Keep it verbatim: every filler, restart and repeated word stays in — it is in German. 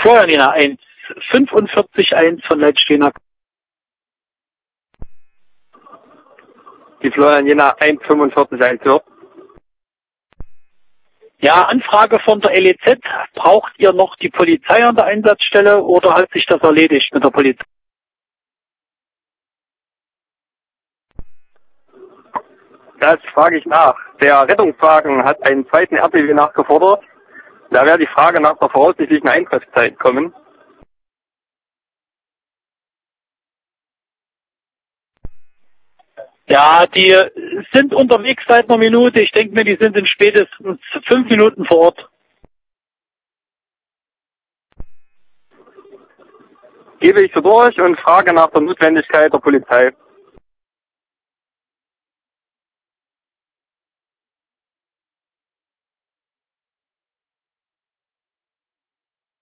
Florian Jena eins fünfundvierzig eins von Leitstehner. Die Florian Jena eins fünfundvierzig eins hört. Ja, Anfrage von der L E Z. Braucht ihr noch die Polizei an der Einsatzstelle oder hat sich das erledigt mit der Polizei? Das frage ich nach. Der Rettungswagen hat einen zweiten R T W nachgefordert. Da wäre die Frage nach der voraussichtlichen Eintreffzeit kommen. Ja, die sind unterwegs seit einer Minute. Ich denke mir, die sind in spätestens fünf Minuten vor Ort. Gebe ich so durch und frage nach der Notwendigkeit der Polizei.